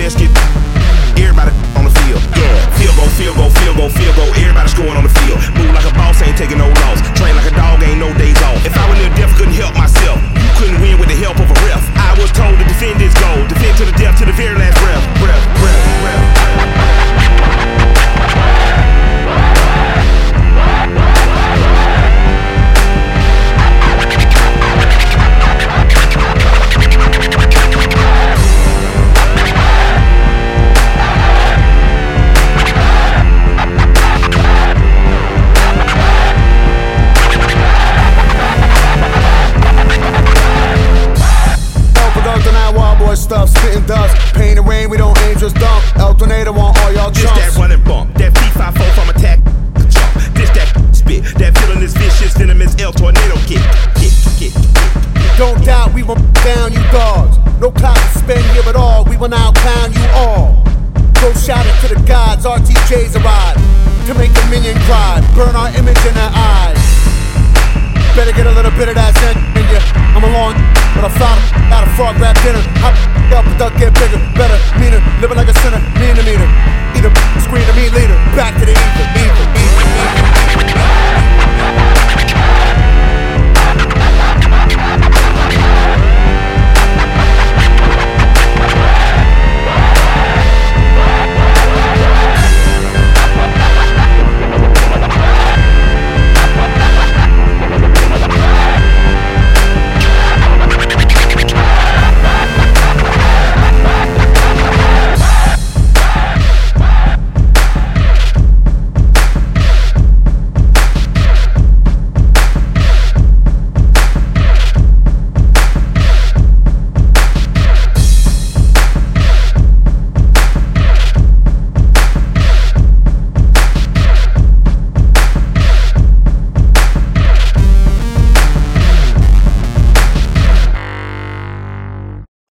best get everybody on the field. Yeah, field goal, field goal, field goal, field goal. Everybody scoring on the field. Move like a boss, ain't taking no loss. Train like a dog, ain't no days off. If I were little deaf, couldn't help myself. You couldn't win with the help of a ref. I was told to defend this goal, defend to the death, to the very last breath, breath, breath, breath. Stuff, spitting dust, pain and rain, we don't aim, just dump. El Tornado on all y'all This chumps. that running bump, that V54 from attack, jump. This that spit, that feeling is vicious, venomous El Tornado kick, kick, kick, kick. Don't doubt, we will down you dogs. No cop to spend here at all, we will now pound you all. Go shout it to the gods, RTJs arrive to make the minion cry, burn our image in their eyes. Better get a little bit of that scent in ya. I'm along, but I found out a frog rap dinner. Hop up, the duck get bigger, better, meaner, living like a sinner, meaner. Either screen or me leader, back to the ether, ether, ether, ether.